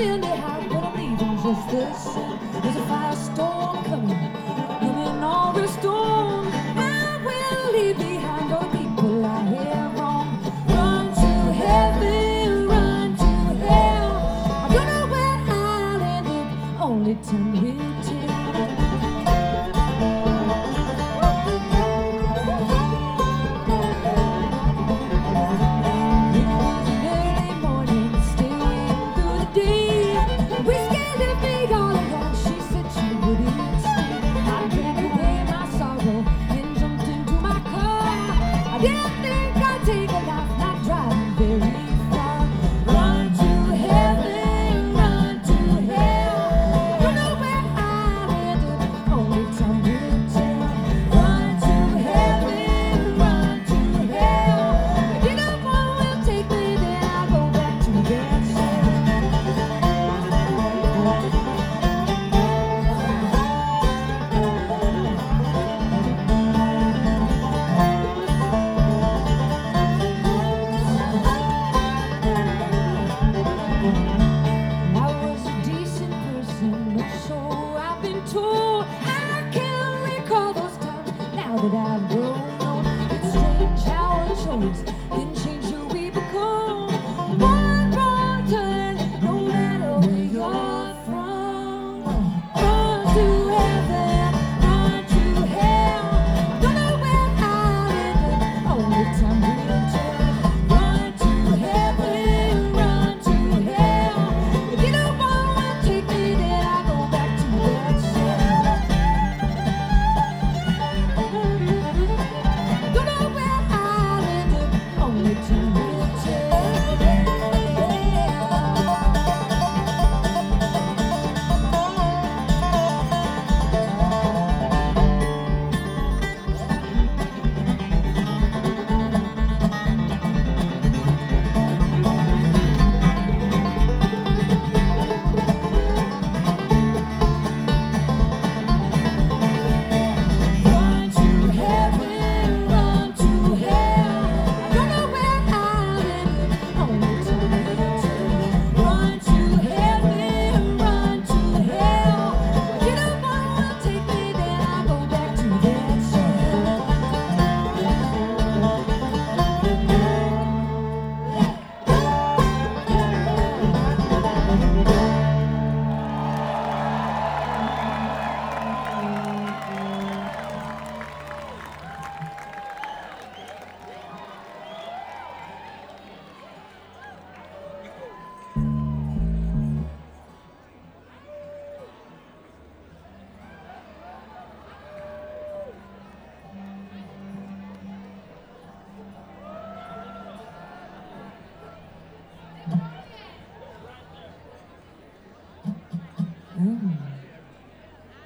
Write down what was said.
in the house, but I'm leaving just the same. There's a firestorm coming on the storm. I will leave behind all the people I have wronged. Run to heaven, run to hell. I don't know where I'll end up, only time will